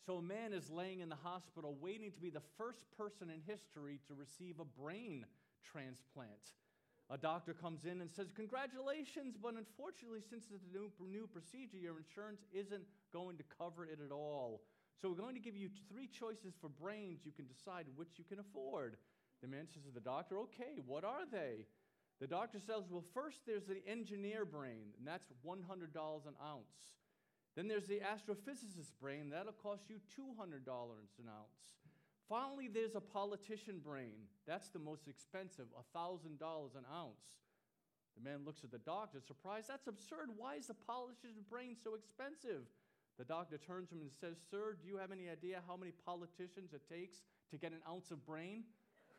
So a man is laying in the hospital waiting to be the first person in history to receive a brain transplant. A doctor comes in and says, "Congratulations, but unfortunately, since it's a new procedure, your insurance isn't going to cover it at all. So we're going to give you 3 choices for brains. You can decide which you can afford." The man says to the doctor, "Okay, what are they?" The doctor says, "Well, first there's the engineer brain, and that's $100 an ounce. Then there's the astrophysicist brain, that'll cost you $200 an ounce. Finally, there's a politician brain. That's the most expensive, $1,000 an ounce." The man looks at the doctor, surprised. "That's absurd. Why is the politician brain so expensive?" The doctor turns to him and says, "Sir, do you have any idea how many politicians it takes to get an ounce of brain?"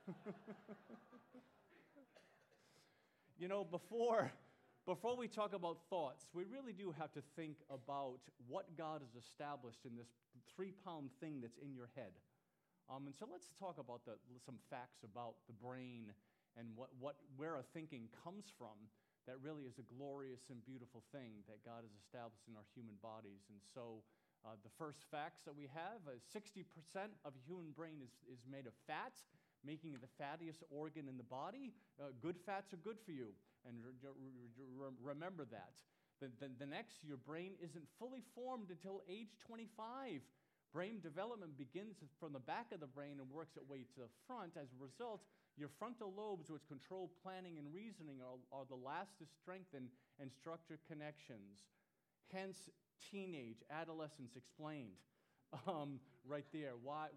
You know, before we talk about thoughts, we really do have to think about what God has established in this 3-pound thing that's in your head. And so let's talk about some facts about the brain and where our thinking comes from that really is a glorious and beautiful thing that God has established in our human bodies. And so the first facts that we have is 60% of a human brain is made of fat, making it the fattiest organ in the body. Good fats are good for you, and remember that. The next, your brain isn't fully formed until age 25. Brain development begins from the back of the brain and works its way to the front. As a result, your frontal lobes, which control planning and reasoning, are the last to strengthen and structure connections. Hence, teenage, adolescence explained. Right there.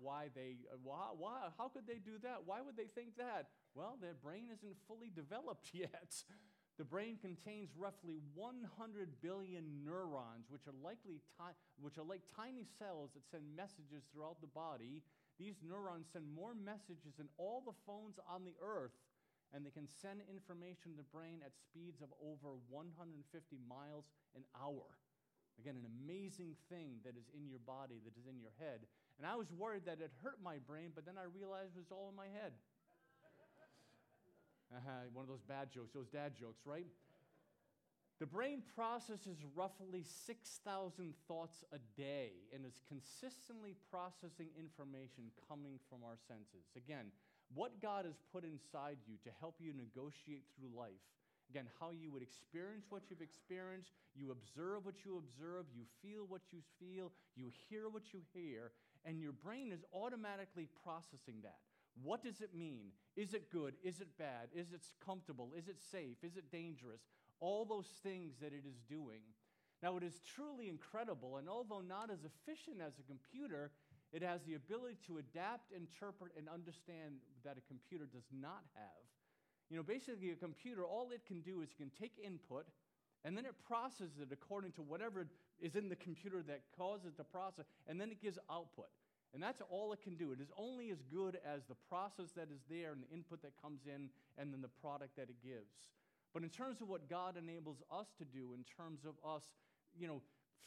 How could they do that? Why would they think that? Well, their brain isn't fully developed yet. The brain contains roughly 100 billion neurons, which are like tiny cells that send messages throughout the body. These neurons send more messages than all the phones on the earth, and they can send information to the brain at speeds of over 150 miles an hour. Again, an amazing thing that is in your body, that is in your head. And I was worried that it hurt my brain, but then I realized it was all in my head. One of those bad jokes, those dad jokes, right? The brain processes roughly 6,000 thoughts a day and is consistently processing information coming from our senses. Again, what God has put inside you to help you negotiate through life. Again, how you would experience what you've experienced, you observe what you observe, you feel what you feel, you hear what you hear, and your brain is automatically processing that. What does it mean? Is it good? Is it bad? Is it comfortable? Is it safe? Is it dangerous? All those things that it is doing. Now, it is truly incredible, and although not as efficient as a computer, it has the ability to adapt, interpret, and understand that a computer does not have. You know, basically a computer, all it can do is it can take input, and then it processes it according to whatever is in the computer that causes the process, and then it gives output. And that's all it can do. It is only as good as the process that is there and the input that comes in and then the product that it gives. But in terms of what God enables us to do, in terms of us, you know,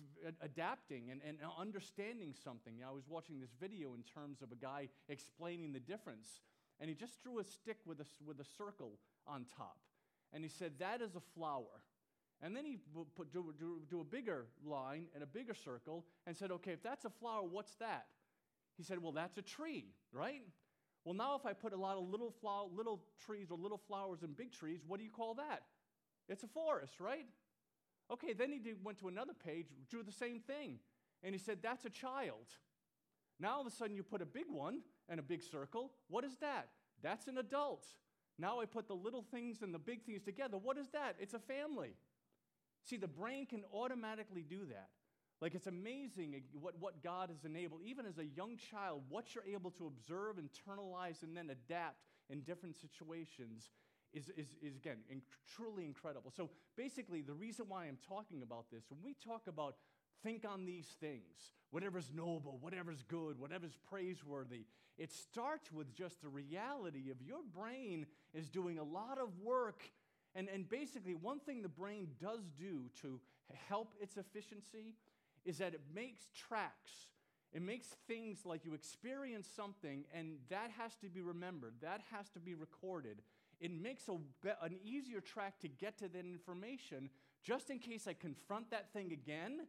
adapting and understanding something. I was watching this video in terms of a guy explaining the difference. And he just drew a stick with a circle on top. And he said, "That is a flower." And then he do a bigger line and a bigger circle and said, "Okay, if that's a flower, what's that?" He said, "Well, that's a tree, right? Well, now if I put a lot of little trees or little flowers and big trees, what do you call that? It's a forest, right?" Okay, then he went to another page, drew the same thing. And he said, "That's a child." Now all of a sudden you put a big one and a big circle. What is that? That's an adult. Now I put the little things and the big things together. What is that? It's a family. See, the brain can automatically do that. Like, it's amazing what God has enabled. Even as a young child, what you're able to observe, internalize, and then adapt in different situations is again, truly incredible. So basically, the reason why I'm talking about this, when we talk about think on these things, whatever's noble, whatever's good, whatever's praiseworthy, it starts with just the reality of your brain is doing a lot of work. And basically, one thing the brain does do to help its efficiency is that it makes tracks. It makes things like you experience something, and that has to be remembered. That has to be recorded. It makes an easier track to get to that information, just in case I confront that thing again.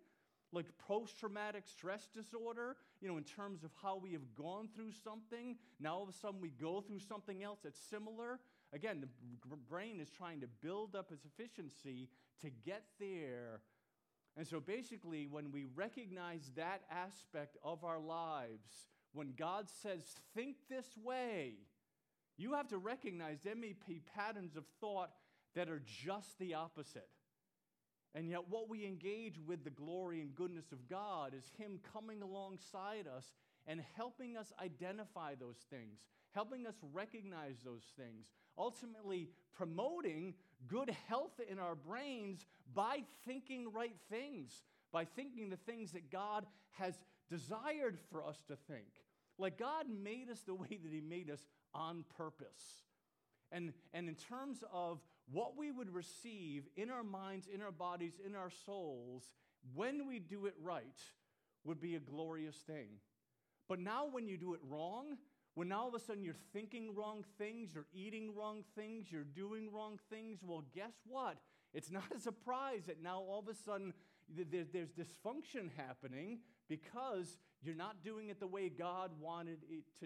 like post-traumatic stress disorder, in terms of how we have gone through something. Now all of a sudden we go through something else that's similar. Again, the brain is trying to build up its efficiency to get there. And so basically, when we recognize that aspect of our lives, when God says, think this way, you have to recognize there may be patterns of thought that are just the opposite. And yet what we engage with the glory and goodness of God is Him coming alongside us and helping us identify those things, helping us recognize those things, ultimately promoting good health in our brains by thinking right things, by thinking the things that God has desired for us to think. Like God made us the way that He made us on purpose. And in terms of what we would receive in our minds, in our bodies, in our souls, when we do it right, would be a glorious thing. But now when you do it wrong, when now all of a sudden you're thinking wrong things, you're eating wrong things, you're doing wrong things, well, guess what? It's not a surprise that now all of a sudden there's dysfunction happening because you're not doing it the way God wanted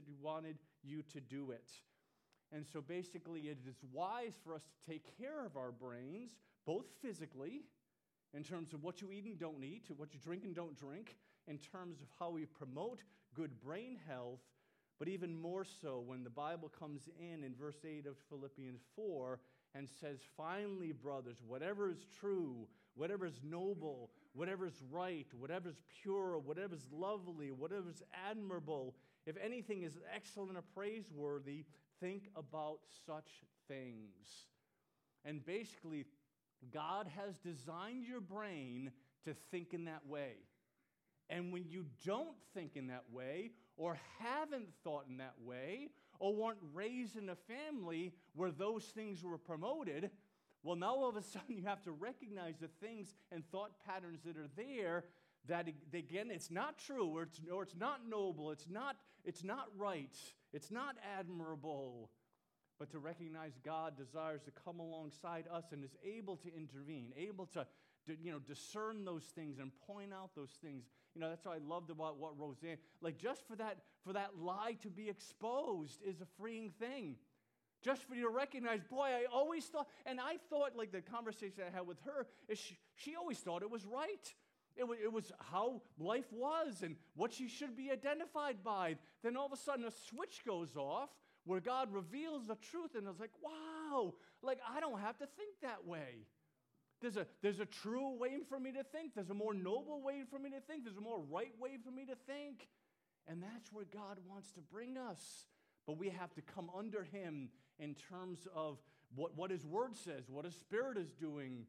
you to do it. And so basically it is wise for us to take care of our brains, both physically, in terms of what you eat and don't eat, to what you drink and don't drink, in terms of how we promote good brain health, but even more so when the Bible comes in verse 8 of Philippians 4 and says, finally, brothers, whatever is true, whatever is noble, whatever is right, whatever is pure, whatever is lovely, whatever is admirable, if anything is excellent or praiseworthy, think about such things. And basically, God has designed your brain to think in that way. And when you don't think in that way, or haven't thought in that way, or weren't raised in a family where those things were promoted, well, now all of a sudden you have to recognize the things and thought patterns that are there that, again, it's not true, or it's not noble, it's not right, it's not admirable. But to recognize God desires to come alongside us and is able to intervene, able to discern those things and point out those things. That's what I loved about what Roseanne, like just for that lie to be exposed is a freeing thing. Just for you to recognize, boy, I always thought, and I thought, like the conversation I had with her, is she always thought it was right. It was how life was and what she should be identified by. Then all of a sudden a switch goes off where God reveals the truth, and I was like, wow, like I don't have to think that way. There's a true way for me to think. There's a more noble way for me to think. There's a more right way for me to think. And that's where God wants to bring us. But we have to come under Him in terms of what His Word says, what His Spirit is doing,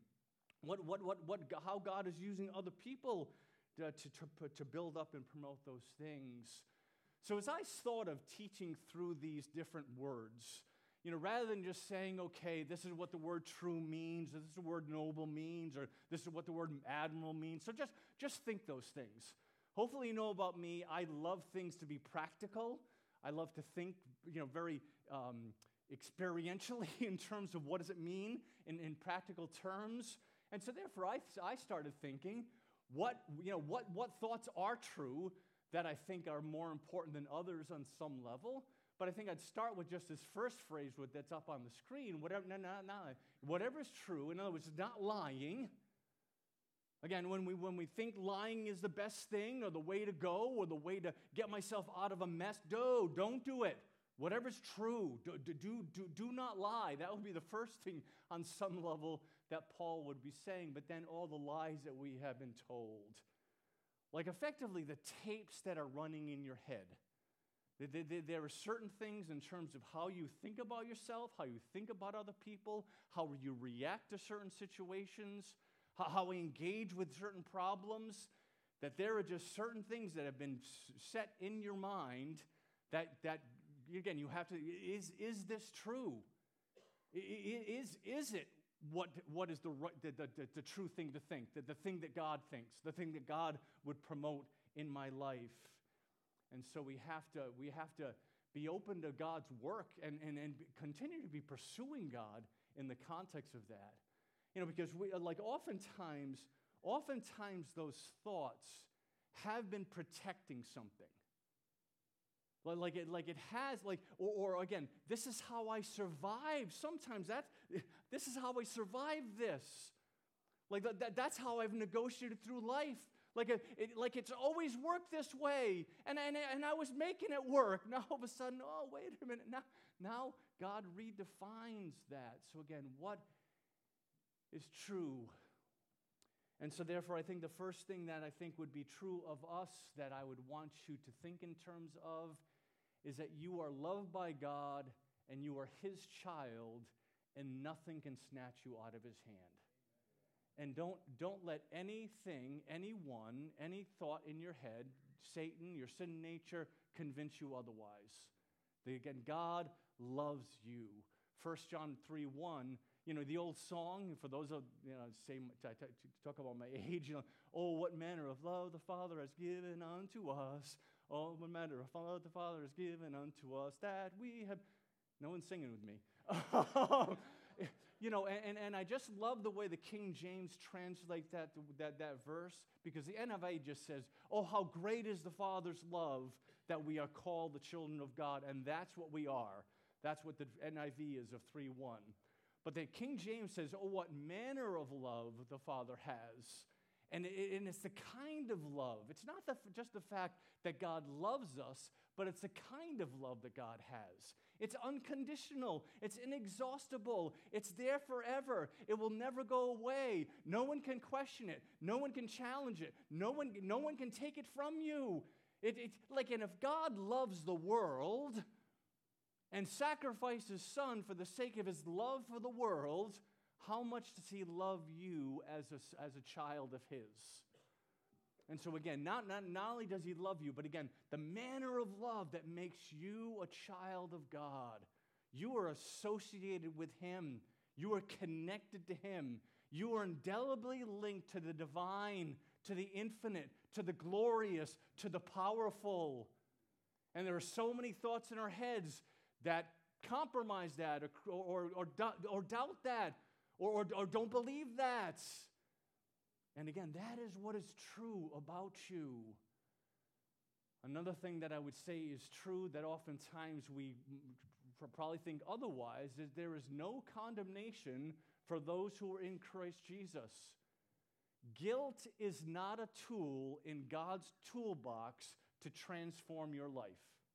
how God is using other people to build up and promote those things. So as I thought of teaching through these different words, rather than just saying, okay, this is what the word true means, or this is the word noble means, or this is what the word admirable means. So just think those things. Hopefully you know about me, I love things to be practical. I love to think, very experientially in terms of what does it mean in practical terms. And so therefore I started thinking, what thoughts are true that I think are more important than others on some level. But I think I'd start with just this first phrase that's up on the screen. Whatever is true, in other words, not lying. Again, when we think lying is the best thing or the way to go or the way to get myself out of a mess, don't do it. Whatever's true, do not lie. That would be the first thing on some level that Paul would be saying. But then all the lies that we have been told. Like effectively the tapes that are running in your head. There are certain things in terms of how you think about yourself, how you think about other people, how you react to certain situations, how we engage with certain problems, that there are just certain things that have been set in your mind that again, you have to, is this true? Is it what is the true thing to think, the thing that God thinks, the thing that God would promote in my life? And so we have to be open to God's work and continue to be pursuing God in the context of that. Because we, like oftentimes oftentimes those thoughts have been protecting something. Like it has, or again, this is how I survive. Sometimes this is how I survive this. That's how I've negotiated through life. It's always worked this way, and I was making it work. Now all of a sudden, oh, wait a minute. Now God redefines that. So again, what is true? And so therefore, I think the first thing that I think would be true of us that I would want you to think in terms of is that you are loved by God and you are His child, and nothing can snatch you out of His hand. And don't let anything, anyone, any thought in your head, Satan, your sin nature, convince you otherwise. Again, God loves you. 1 John 3:1, the old song, for those of, talk about my age, oh, what manner of love the Father has given unto us. Oh, what manner of love the Father has given unto us that we have. No one's singing with me. And I just love the way the King James translates that verse, because the NIV just says, oh, how great is the Father's love that we are called the children of God, and that's what we are. That's what the NIV is of 3:1. But the King James says, oh, what manner of love the Father has. And it's the kind of love. It's not just the fact that God loves us, but it's the kind of love that God has. It's unconditional. It's inexhaustible. It's there forever. It will never go away. No one can question it. No one can challenge it. No one can take it from you. And if God loves the world and sacrificed His Son for the sake of His love for the world, how much does He love you as a child of His? And so again, not only does He love you, but again, the manner of love that makes you a child of God. You are associated with Him. You are connected to Him. You are indelibly linked to the divine, to the infinite, to the glorious, to the powerful. And there are so many thoughts in our heads that compromise that or doubt that or don't believe that. And again, that is what is true about you. Another thing that I would say is true that oftentimes we probably think otherwise is there is no condemnation for those who are in Christ Jesus. Guilt is not a tool in God's toolbox to transform your life.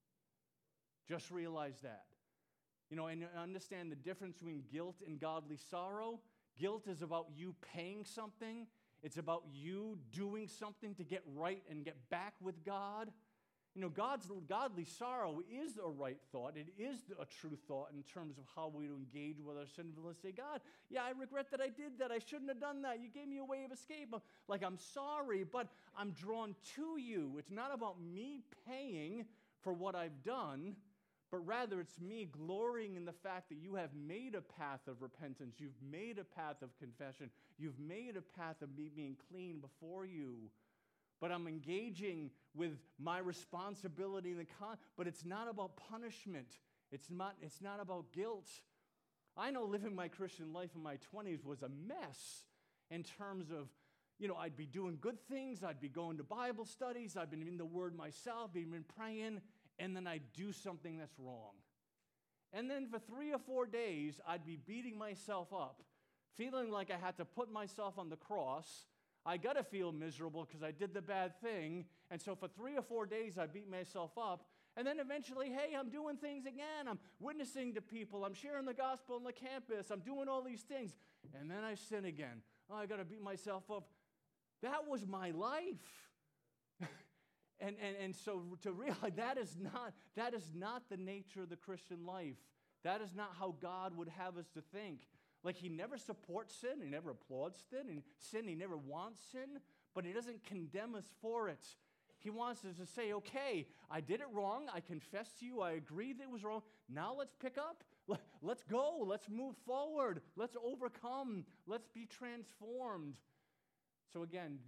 Just realize that. And understand the difference between guilt and godly sorrow. Guilt is about you paying something. It's about you doing something to get right and get back with God. God's godly sorrow is a right thought. It is a true thought in terms of how we engage with our sinfulness. Say, God, yeah, I regret that I did that. I shouldn't have done that. You gave me a way of escape. I'm sorry, but I'm drawn to you. It's not about me paying for what I've done, but rather it's me glorying in the fact that you have made a path of repentance. You've made a path of confession. You've made a path of me being clean before you. But I'm engaging with my responsibility but it's not about punishment. It's not about guilt. I know living my Christian life in my 20s was a mess in terms of, I'd be doing good things. I'd be going to Bible studies. I've been in the Word myself, been praying, and then I'd do something that's wrong. And then for 3 or 4 days, I'd be beating myself up, feeling like I had to put myself on the cross. I got to feel miserable because I did the bad thing. And so for 3 or 4 days, I beat myself up. And then eventually, hey, I'm doing things again. I'm witnessing to people. I'm sharing the gospel on the campus. I'm doing all these things. And then I sin again. Oh, I got to beat myself up. That was my life. And so to realize that is not the nature of the Christian life. That is not how God would have us to think. He never supports sin, He never applauds sin, He never wants sin, but He doesn't condemn us for it. He wants us to say, okay, I did it wrong, I confess to you, I agree that it was wrong, now let's pick up, let's go, let's move forward, let's overcome, let's be transformed. So again,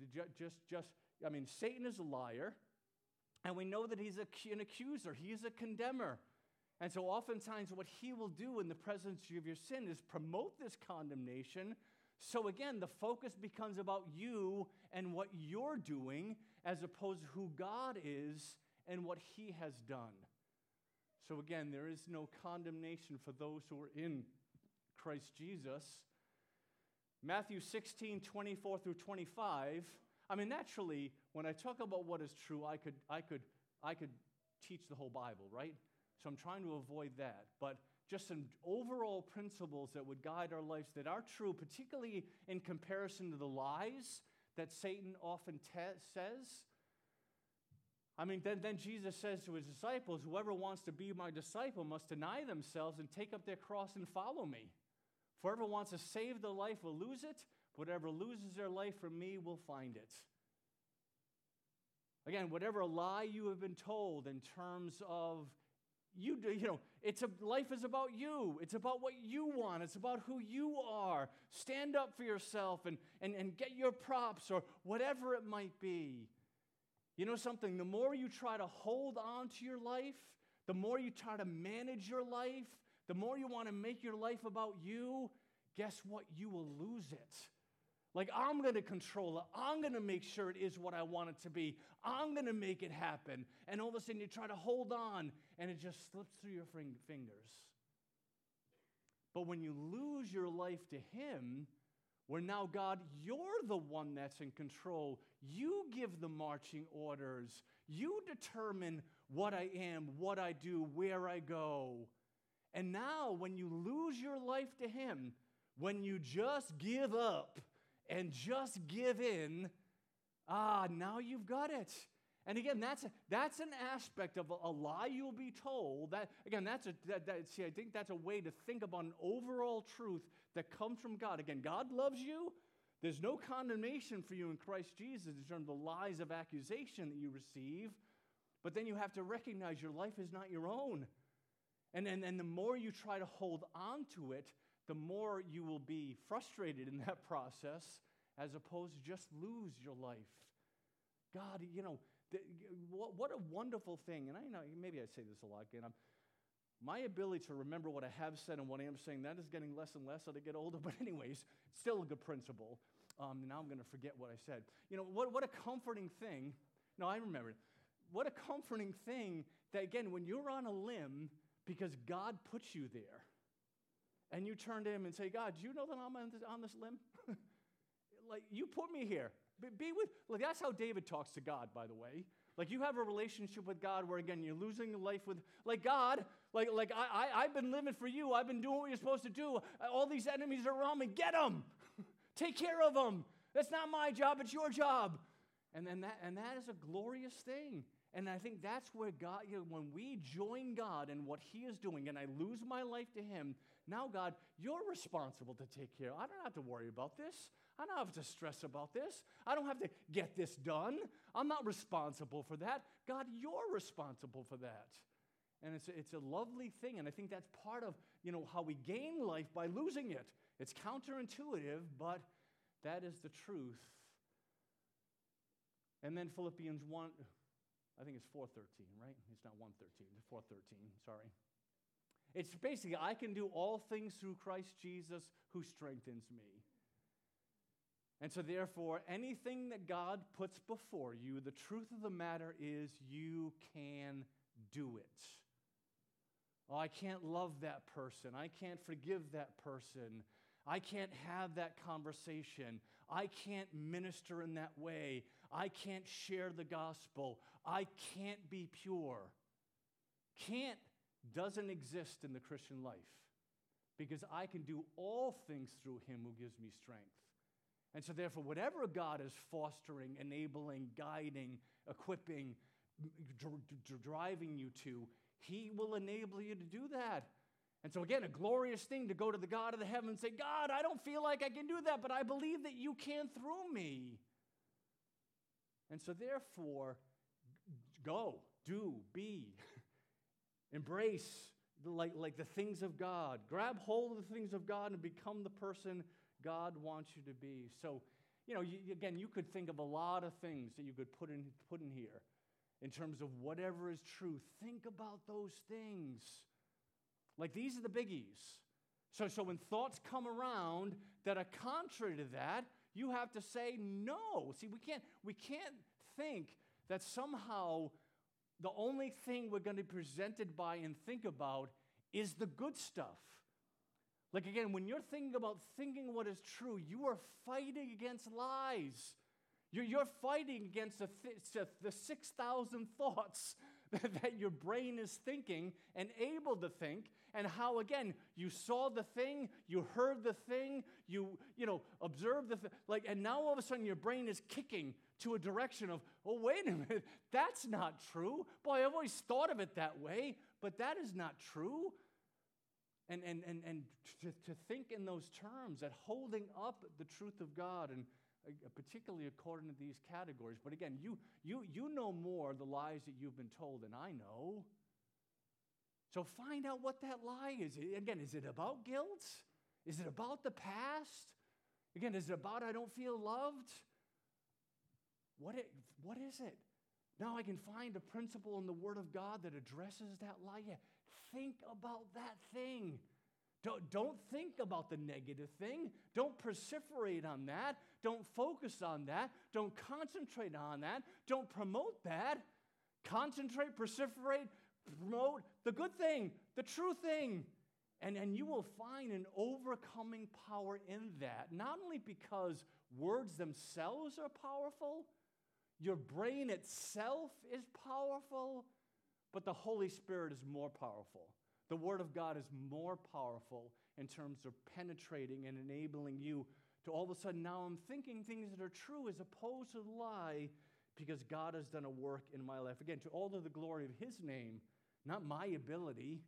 Satan is a liar, and we know that he's an accuser, he's a condemner. And so oftentimes what he will do in the presence of your sin is promote this condemnation So again, the focus becomes about you and what you're doing as opposed to who God is and what he has done. So again, there is no condemnation for those who are in Christ Jesus. Matthew 16, 24 through 25. I mean, naturally, when I talk about what is true, I could teach the whole Bible, right? So I'm trying to avoid that. But just some overall principles that would guide our lives that are true, particularly in comparison to the lies that Satan often says. I mean, then Jesus says to his disciples, whoever wants to be my disciple must deny themselves and take up their cross and follow me. For whoever wants to save their life will lose it. Whatever loses their life for me will find it. Again, whatever lie you have been told in terms of life is about you. It's about what you want. It's about who you are. Stand up for yourself and get your props or whatever it might be. You know something? The more you try to hold on to your life, the more you try to manage your life, the more you want to make your life about you, guess what? You will lose it. Like, I'm going to control it. I'm going to make sure it is what I want it to be. I'm going to make it happen. And all of a sudden you try to hold on and it just slips through your fingers. But when you lose your life to him, where now, God, you're the one that's in control. You give the marching orders. You determine what I am, what I do, where I go. And now, when you lose your life to him, when you just give up and just give in, now you've got it. And again, that's an aspect of a lie you'll be told. That again, I think that's a way to think about an overall truth that comes from God. Again, God loves you. There's no condemnation for you in Christ Jesus in terms of the lies of accusation that you receive. But then you have to recognize your life is not your own. And the more you try to hold on to it, the more you will be frustrated in that process as opposed to just lose your life. God, what a wonderful thing. And I know, maybe I say this a lot again. My ability to remember what I have said and what I am saying, that is getting less and less as I get older. But anyways, it's still a good principle. Now I'm going to forget what I said. What a comforting thing. No, I remember it. What a comforting thing that, again, when you're on a limb because God put you there, and you turn to him and say, God, do you know that I'm on this limb? Like, you put me here. Like, that's how David talks to God, by the way. Like, you have a relationship with God where, again, you're losing your life with, like, God, I've been living for you. I've been doing what you're supposed to do. All these enemies are around me. Get them. Take care of them. That's not my job. It's your job. And that is a glorious thing. And I think that's where God, when we join God in what he is doing, and I lose my life to him, now, God, you're responsible to take care. I don't have to worry about this. I don't have to stress about this. I don't have to get this done. I'm not responsible for that. God, you're responsible for that. And it's a lovely thing, and I think that's part of, how we gain life by losing it. It's counterintuitive, but that is the truth. And then Philippians 1, I think it's 4:13, right? It's not 1:13, it's 4:13, sorry. It's basically, I can do all things through Christ Jesus who strengthens me. And so therefore, anything that God puts before you, the truth of the matter is you can do it. Oh, I can't love that person. I can't forgive that person. I can't have that conversation. I can't minister in that way. I can't share the gospel. I can't be pure. Can't doesn't exist in the Christian life because I can do all things through him who gives me strength. And so therefore, whatever God is fostering, enabling, guiding, equipping, driving you to, he will enable you to do that. And so again, a glorious thing to go to the God of the heavens and say, God, I don't feel like I can do that, but I believe that you can through me. And so therefore, go, do, be, embrace like the things of God. Grab hold of the things of God and become the person God wants you to be. So, again, you could think of a lot of things that you could put in here in terms of whatever is true. Think about those things. Like, these are the biggies. So when thoughts come around that are contrary to that, you have to say no. See, we can't think that somehow the only thing we're going to be presented by and think about is the good stuff. Like again, when you're thinking about thinking what is true, you are fighting against lies. You're fighting against the 6,000 thoughts that your brain is thinking and able to think, and how, again, you saw the thing, you heard the thing, you observed the thing, and now all of a sudden your brain is kicking to a direction of, oh, wait a minute, that's not true. Boy, I've always thought of it that way, but that is not true. And to think in those terms, that holding up the truth of God, and particularly according to these categories. But again, you know more the lies that you've been told than I know. So find out what that lie is. Again, is it about guilt? Is it about the past? Again, is it about I don't feel loved? What is it? Now I can find a principle in the Word of God that addresses that lie. Yeah, think about that thing. Don't think about the negative thing. Don't perseverate on that. Don't focus on that. Don't concentrate on that. Don't promote that. Concentrate, perseverate, promote the good thing, the true thing. And you will find an overcoming power in that, not only because words themselves are powerful, your brain itself is powerful, but the Holy Spirit is more powerful. The Word of God is more powerful in terms of penetrating and enabling you to all of a sudden, now I'm thinking things that are true as opposed to the lie, because God has done a work in my life. Again, to all of the glory of His name, not my ability.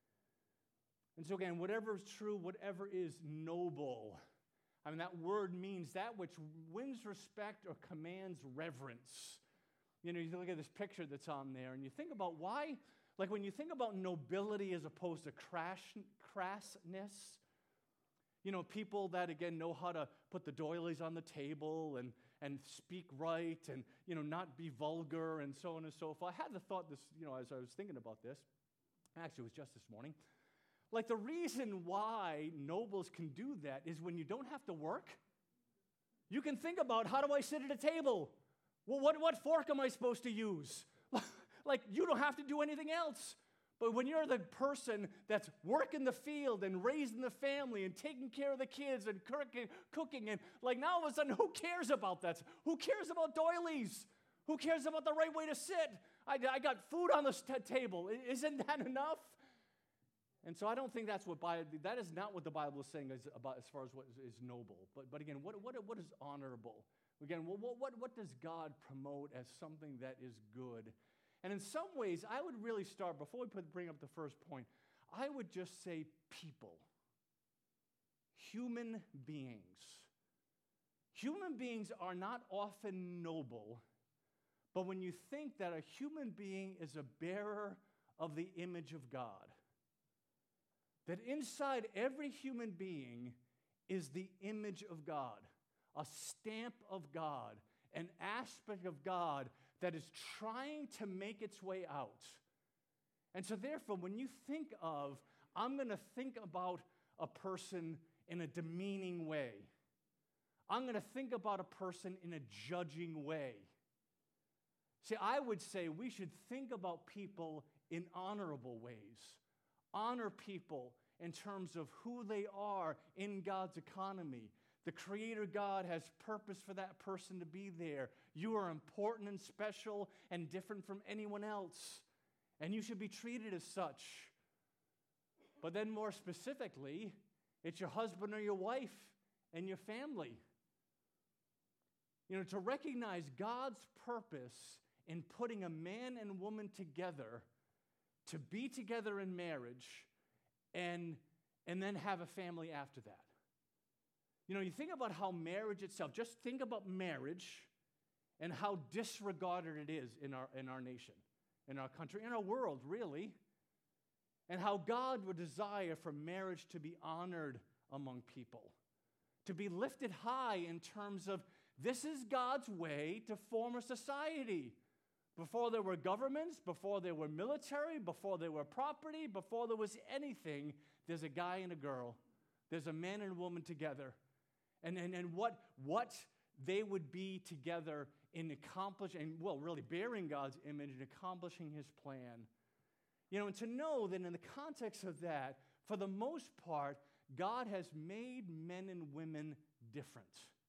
And so again, whatever is true, whatever is noble. I mean, that word means that which wins respect or commands reverence. You look at this picture that's on there, and you think about why, like when you think about nobility as opposed to crassness, people that, again, know how to put the doilies on the table and speak right and, not be vulgar and so on and so forth. I had the thought this, as I was thinking about this, actually it was just this morning, like the reason why nobles can do that is when you don't have to work, you can think about, how do I sit at a table? Well, what fork am I supposed to use? Like, you don't have to do anything else. But when you're the person that's working the field and raising the family and taking care of the kids and cooking, and like now all of a sudden, who cares about that? Who cares about doilies? Who cares about the right way to sit? I got food on the table. Isn't that enough? And so I don't think that is not what the Bible is saying about as far as what is noble. But again, what is honorable? Again, what does God promote as something that is good? And in some ways, I would really start, before we bring up the first point, I would just say people. Human beings. Human beings are not often noble, but when you think that a human being is a bearer of the image of God, that inside every human being is the image of God, a stamp of God, an aspect of God that is trying to make its way out. And so therefore, when you think of, I'm going to think about a person in a demeaning way. I'm going to think about a person in a judging way. See, I would say we should think about people in honorable ways. Honor people in terms of who they are in God's economy. The Creator God has purpose for that person to be there. You are important and special and different from anyone else, and you should be treated as such. But then more specifically, it's your husband or your wife and your family. To recognize God's purpose in putting a man and woman together to be together in marriage and then have a family after that. You think about how marriage itself, just think about marriage and how disregarded it is in our nation, in our country, in our world, really. And how God would desire for marriage to be honored among people, to be lifted high in terms of this is God's way to form a society. Before there were governments, before there were military, before there were property, before there was anything, there's a guy and a girl. There's a man and a woman together. and what they would be together in accomplishing, well, really bearing God's image and accomplishing his plan. And to know that in the context of that, for the most part, God has made men and women different.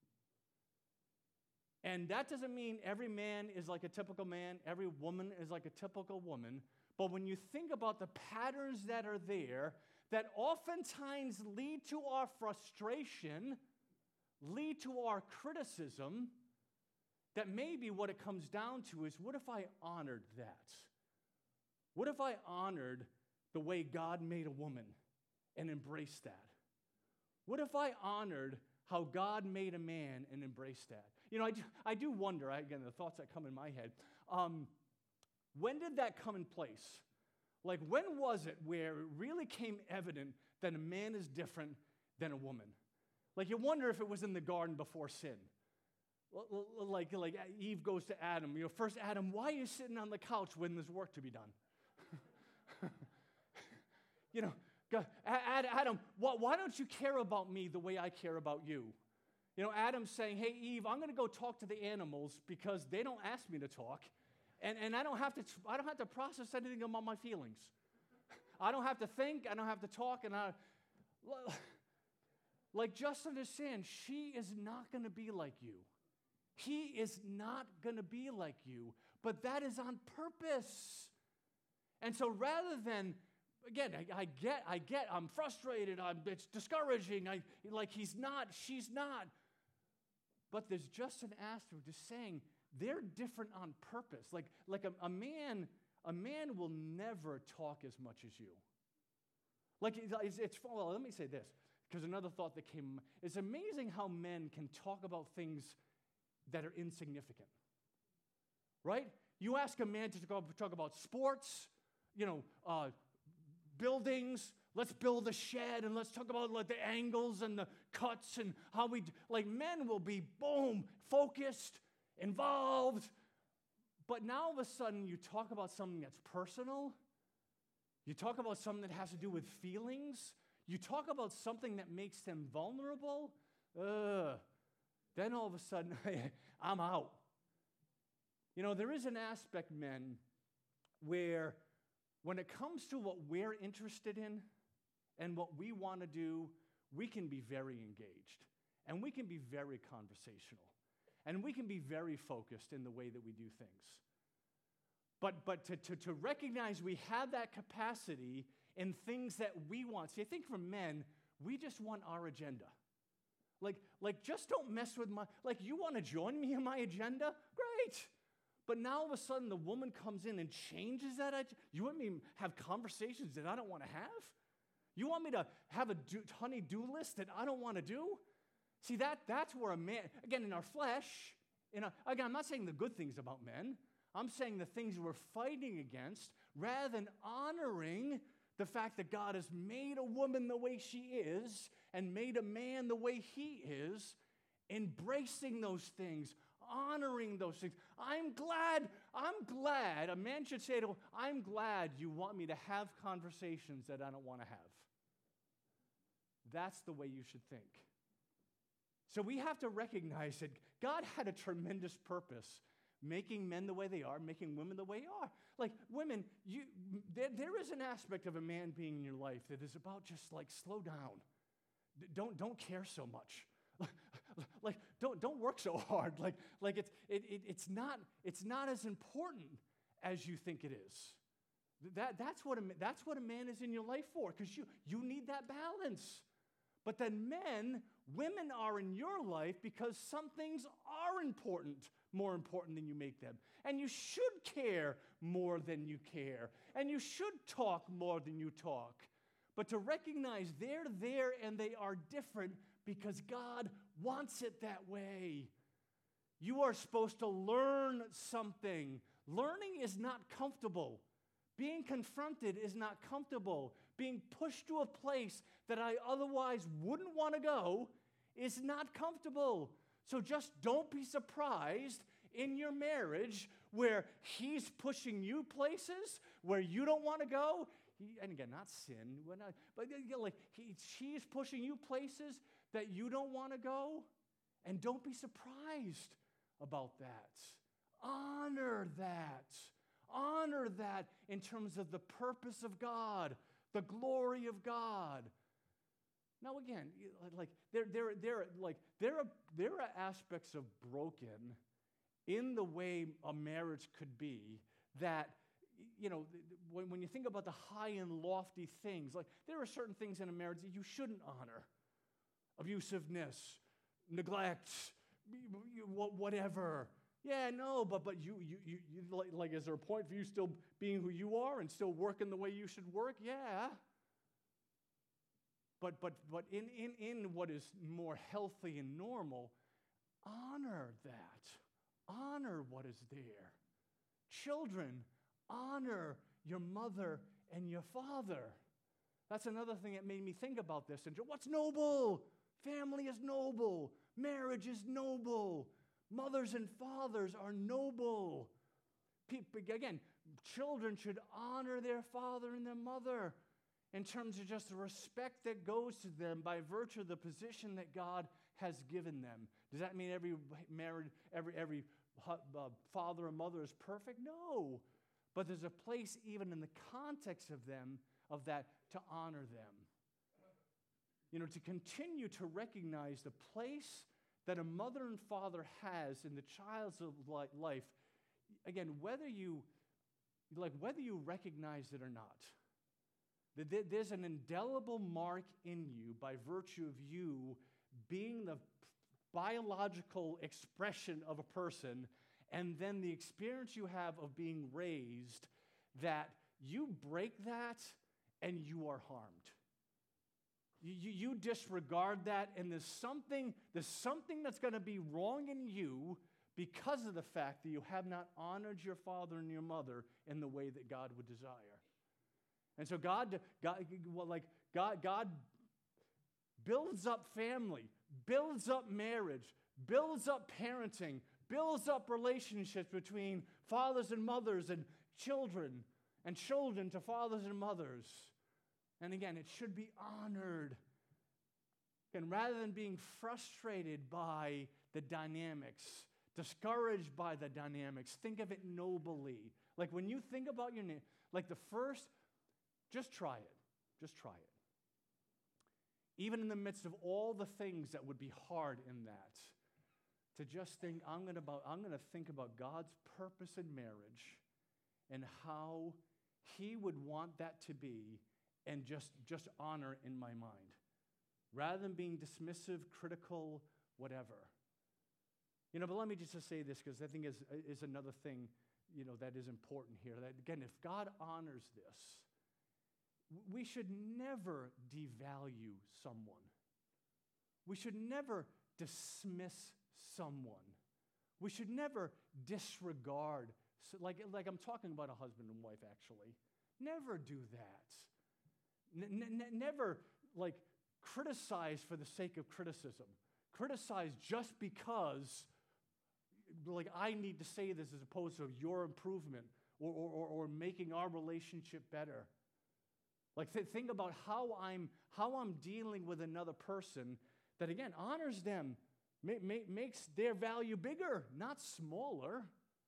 And that doesn't mean every man is like a typical man, every woman is like a typical woman. But when you think about the patterns that are there, that oftentimes lead to our frustration, lead to our criticism, that maybe what it comes down to is, what if I honored that? What if I honored the way God made a woman and embraced that? What if I honored how God made a man and embraced that? I do wonder, again, the thoughts that come in my head, when did that come in place? Like, when was it where it really came evident that a man is different than a woman? Like, you wonder if it was in the garden before sin. Like Eve goes to Adam. First, Adam, why are you sitting on the couch when there's work to be done? Adam, why don't you care about me the way I care about you? Adam's saying, hey, Eve, I'm going to go talk to the animals because they don't ask me to talk, and I don't have to process anything about my feelings. I don't have to think, I don't have to talk, and like Justin is saying, she is not going to be like you. He is not going to be like you, but that is on purpose. And so rather than, again, I get, I'm frustrated, it's discouraging, he's not, she's not. But there's just an aspect of saying they're different on purpose. Like a man will never talk as much as you. Well, let me say this, because another thought that came, it's amazing how men can talk about things that are insignificant, right? You ask a man to talk about sports, buildings, let's build a shed, and let's talk about the angles and the cuts and how men will be, boom, focused, involved. But now all of a sudden you talk about something that's personal, you talk about something that has to do with feelings, you talk about something that makes them vulnerable, then all of a sudden, I'm out. There is an aspect, men, where when it comes to what we're interested in and what we want to do, we can be very engaged, and we can be very conversational, and we can be very focused in the way that we do things. But to recognize we have that capacity in things that we want. See, I think for men, we just want our agenda. Just don't mess with you want to join me in my agenda? Great. But now all of a sudden the woman comes in and changes that agenda. You want me to have conversations that I don't want to have? You want me to have a honey-do list that I don't want to do? See, that's where a man, again, in our flesh, again, I'm not saying the good things about men. I'm saying the things we're fighting against, rather than honoring the fact that God has made a woman the way she is and made a man the way he is, embracing those things, honoring those things. I'm glad, a man should say to, I'm glad you want me to have conversations that I don't want to have. That's the way you should think. So we have to recognize that God had a tremendous purpose, making men the way they are, making women the way they are. Like women, there is an aspect of a man being in your life that is about just slow down. Don't care so much. Don't work so hard. It's not as important as you think it is. That's what a man is in your life for, because you need that balance. But then women are in your life because some things are important, more important than you make them. And you should care more than you care. And you should talk more than you talk. But to recognize they're there and they are different because God wants it that way. You are supposed to learn something. Learning is not comfortable. Being confronted is not comfortable. Being pushed to a place that I otherwise wouldn't want to go is not comfortable. So just don't be surprised in your marriage where he's pushing you places where you don't want to go. And again, not sin, but she's pushing you places that you don't want to go, and don't be surprised about that. Honor that. Honor that in terms of the purpose of God, the glory of God. Now again, like there are aspects of broken in the way a marriage could be that, when you think about the high and lofty things, like there are certain things in a marriage that you shouldn't honor. Abusiveness, neglect, whatever. Yeah, no, but you like, is there a point for you still being who you are and still working the way you should work? Yeah. But in what is more healthy and normal, honor that. Honor what is there. Children, honor your mother and your father. That's another thing that made me think about this. And what's noble? Family is noble. Marriage is noble. Mothers and fathers are noble. Again, children should honor their father and their mother in terms of just the respect that goes to them by virtue of the position that God has given them. Does that mean every father and mother is perfect? No. But there's a place even in the context of that, to honor them. To continue to recognize the place that a mother and father has in the child's life, again, whether you recognize it or not, there's an indelible mark in you by virtue of you being the biological expression of a person, and then the experience you have of being raised, that you break that and you are harmed. You disregard that, and there's something that's going to be wrong in you because of the fact that you have not honored your father and your mother in the way that God would desire. And so God builds up family, builds up marriage, builds up parenting, builds up relationships between fathers and mothers and children to fathers and mothers. And again, it should be honored. And rather than being frustrated by the dynamics, discouraged by the dynamics, think of it nobly. Like when you think about your name, like just try it. Just try it. Even in the midst of all the things that would be hard in that, to just think, I'm going to think about God's purpose in marriage and how He would want that to be, and just honor in my mind, rather than being dismissive, critical, whatever. But let me just say this, because I think is another thing, that is important here. That again, if God honors this, we should never devalue someone. We should never dismiss someone. We should never disregard. Like I'm talking about a husband and wife, actually. Never do that. Never criticize for the sake of criticism. Criticize just because I need to say this, as opposed to your improvement or making our relationship better. Think about how I'm dealing with another person that, again, honors them, makes their value bigger, not smaller.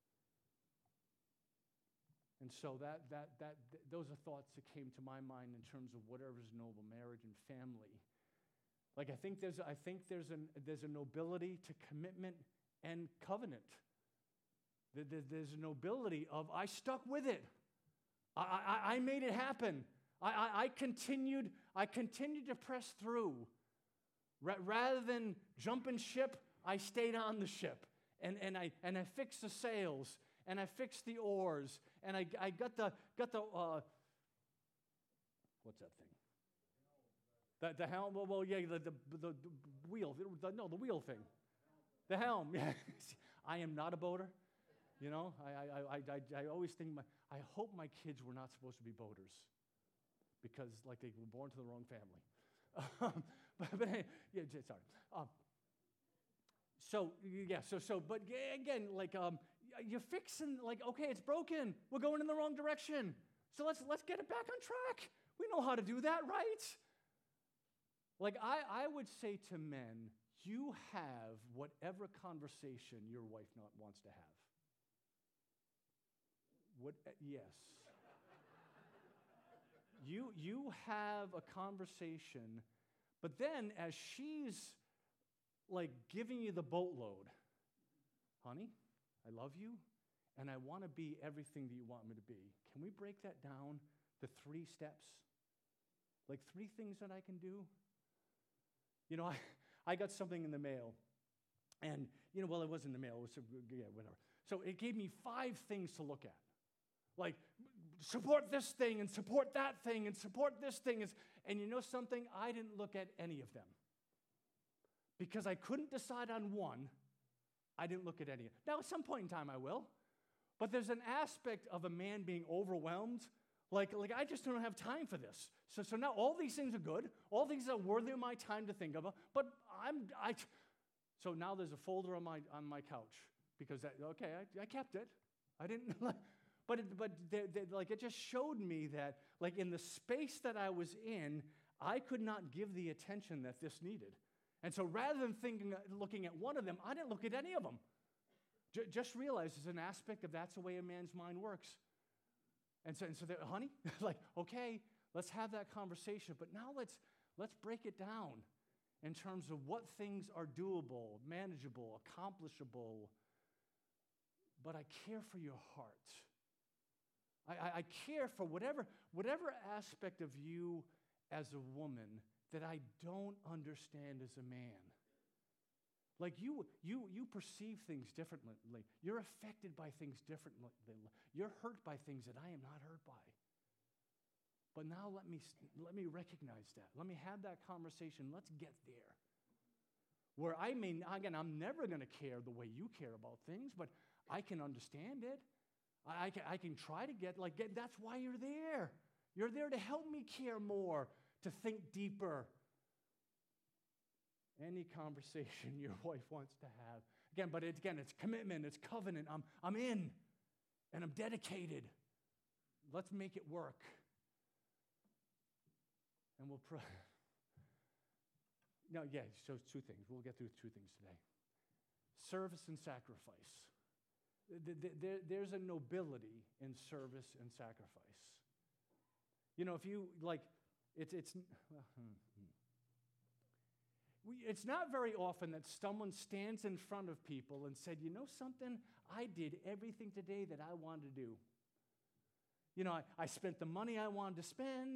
And so those are thoughts that came to my mind in terms of whatever is noble, marriage and family. I think there's a nobility to commitment and covenant. There's a nobility of I stuck with it. I made it happen. I continued to press through. Rather than jumping ship, I stayed on the ship, and I fixed the sails, and I fixed the oars, and I got the what's that thing? The helm. Well, yeah, the wheel. The wheel thing. The helm. Yeah. I am not a boater. I always think I hope my kids were not supposed to be boaters, because they were born to the wrong family. But yeah, sorry. But again, you're fixing, okay, it's broken. We're going in the wrong direction. So let's get it back on track. We know how to do that, right? Like, I would say to men, you have whatever conversation your wife wants to have. Yes. You have a conversation, but then as she's like giving you the boatload, honey, I love you, and I want to be everything that you want me to be. Can we break that down to 3 steps? Like 3 things that I can do? You know, I got something in the mail, and, it wasn't in the mail, it was, whatever. So it gave me 5 things to look at. Like, support this thing, and support that thing, and support this thing. And you know something? I didn't look at any of them. Because I couldn't decide on one, I didn't look at any of them. Now, at some point in time, I will. But there's an aspect of a man being overwhelmed. Like I just don't have time for this. So now all these things are good. All things are worthy of my time to think of. But so now there's a folder on my couch. Because, I kept it. I didn't... But it just showed me that, like, in the space that I was in, I could not give the attention that this needed. And so rather than looking at one of them, I didn't look at any of them. Just realize there's an aspect of that's the way a man's mind works. And so honey, like, okay, let's have that conversation. But now let's break it down in terms of what things are doable, manageable, accomplishable. But I care for your heart. I care for whatever aspect of you as a woman that I don't understand as a man. Like you perceive things differently. You're affected by things differently. You're hurt by things that I am not hurt by. But now let me recognize that. Let me have that conversation. Let's get there. Where I'm never going to care the way you care about things, but I can understand it. I can try to get, that's why you're there. You're there to help me care more, to think deeper. Any conversation your wife wants to have. It's commitment, it's covenant. I'm in, and I'm dedicated. Let's make it work. And we'll so 2 things. We'll get through 2 things today. Service and sacrifice. There's a nobility in service and sacrifice. If you, it's not very often that someone stands in front of people and said, you know something? I did everything today that I wanted to do. I spent the money I wanted to spend.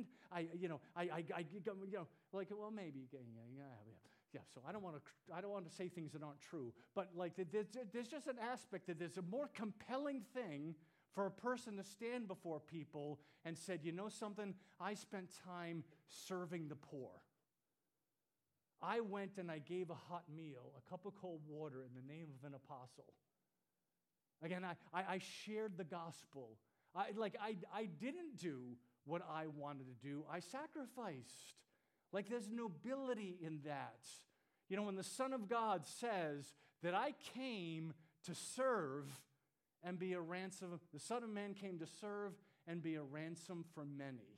Maybe, yeah, so I don't want to say things that aren't true, but there's just an aspect that there's a more compelling thing for a person to stand before people and said, you know something, I spent time serving the poor. I went and I gave a hot meal, a cup of cold water in the name of an apostle. Again, I shared the gospel. I didn't do what I wanted to do. I sacrificed. There's nobility in that. When the Son of God says that I came to serve and be a ransom, the Son of Man came to serve and be a ransom for many.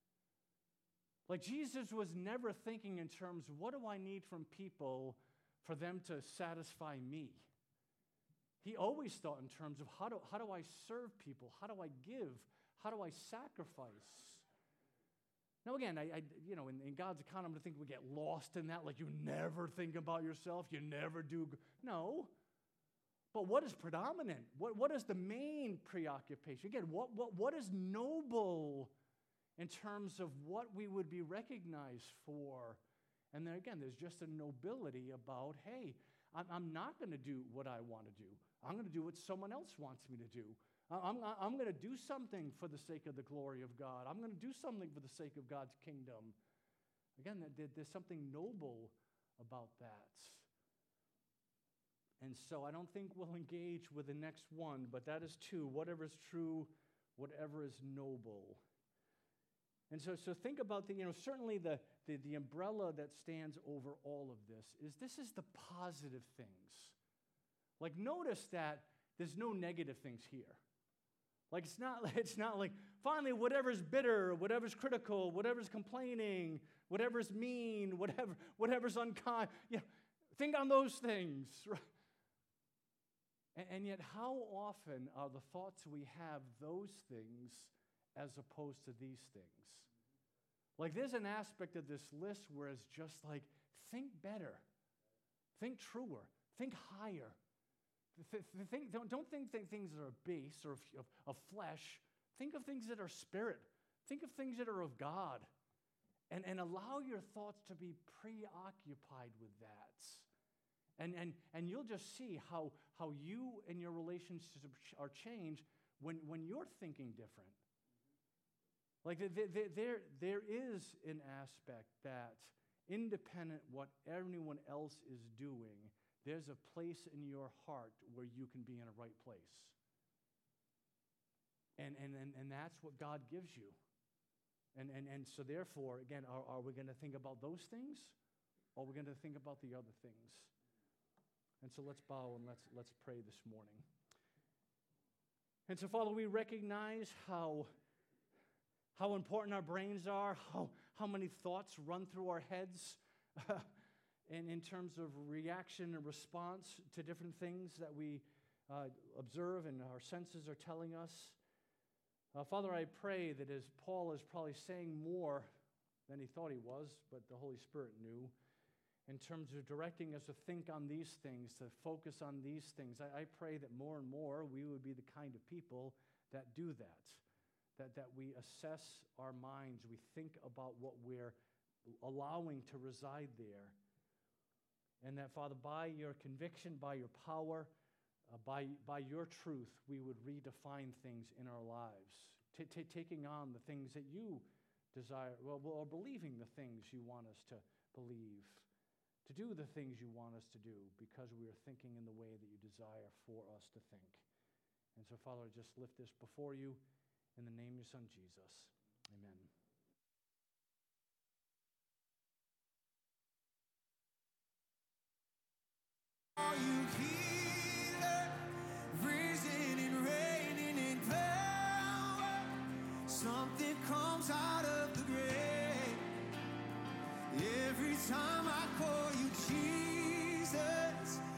Jesus was never thinking in terms of what do I need from people for them to satisfy me. He always thought in terms of how do I serve people? How do I give? How do I sacrifice? Now again, in God's economy, I think we get lost in that. You never think about yourself. You never do. No. But what is predominant? What is the main preoccupation? Again, what is noble in terms of what we would be recognized for? And then again, there's just a nobility about, hey, I'm not going to do what I want to do. I'm going to do what someone else wants me to do. I'm going to do something for the sake of the glory of God. I'm going to do something for the sake of God's kingdom. Again, there's something noble about that. And so I don't think we'll engage with the next one, but that is 2. Whatever is true, whatever is noble. And so think about certainly the umbrella that stands over all of this is the positive things. Notice that there's no negative things here. Like it's not like finally whatever's bitter, whatever's critical, whatever's complaining, whatever's mean, whatever's unkind. Think on those things. Right? And yet, how often are the thoughts we have those things as opposed to these things? Like there's an aspect of this list where it's just like, think better, think truer, think higher. Don't think things that are base or of flesh. Think of things that are spirit. Think of things that are of God. And allow your thoughts to be preoccupied with that. And you'll just see how you and your relationships are changed when you're thinking different. Like there is an aspect that independent what anyone else is doing, there's a place in your heart where you can be in a right place. And that's what God gives you. And so therefore, again, are we going to think about those things? Or are we going to think about the other things? And so let's bow and let's pray this morning. And so, Father, we recognize how important our brains are, how many thoughts run through our heads, and in terms of reaction and response to different things that we observe and our senses are telling us. Father, I pray that as Paul is probably saying more than he thought he was, but the Holy Spirit knew, in terms of directing us to think on these things, to focus on these things, I pray that more and more we would be the kind of people that do that we assess our minds, we think about what we're allowing to reside there. And that, Father, by your conviction, by your power, by your truth, we would redefine things in our lives, taking on the things that you desire, or believing the things you want us to believe, to do the things you want us to do, because we are thinking in the way that you desire for us to think. And so, Father, I just lift this before you in the name of your Son, Jesus. Amen. Are you healer, risen and reigning in power? Something comes out of the grave. Every time I call you Jesus,